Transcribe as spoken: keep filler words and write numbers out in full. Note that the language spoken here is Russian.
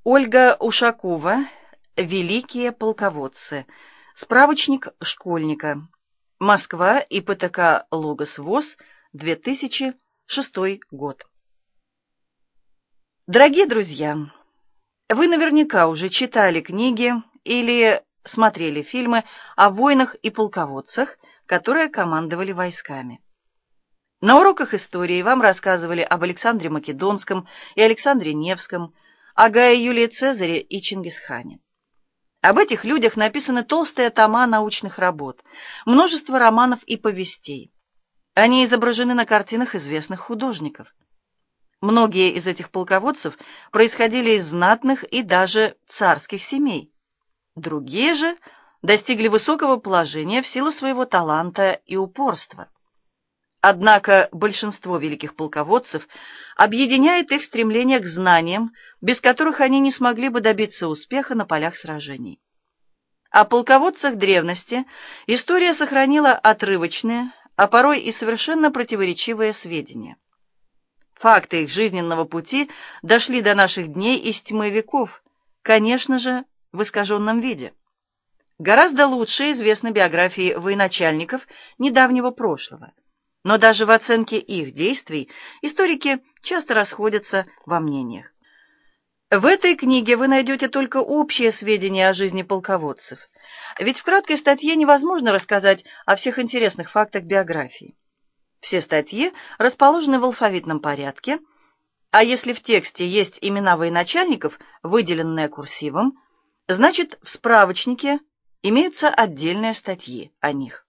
Ольга Ушакова «Великие полководцы». Справочник школьника. Москва. ИПТК «Логос ВОЗ», две тысячи шестой год. Дорогие друзья, вы наверняка уже читали книги или смотрели фильмы о войнах и полководцах, которые командовали войсками. На уроках истории вам рассказывали об Александре Македонском и Александре Невском, о Гае Юлии Цезаре и Чингисхане. Об этих людях написаны толстые тома научных работ, множество романов и повестей. Они изображены на картинах известных художников. Многие из этих полководцев происходили из знатных и даже царских семей. Другие же достигли высокого положения в силу своего таланта и упорства. Однако большинство великих полководцев объединяет их стремление к знаниям, без которых они не смогли бы добиться успеха на полях сражений. О полководцах древности история сохранила отрывочные, а порой и совершенно противоречивые сведения. Факты их жизненного пути дошли до наших дней из тьмы веков, конечно же, в искаженном виде. Гораздо лучше известны биографии военачальников недавнего прошлого. Но даже в оценке их действий историки часто расходятся во мнениях. В этой книге вы найдете только общие сведения о жизни полководцев, ведь в краткой статье невозможно рассказать о всех интересных фактах биографии. Все статьи расположены в алфавитном порядке, а если в тексте есть имена военачальников, выделенные курсивом, значит в справочнике имеются отдельные статьи о них.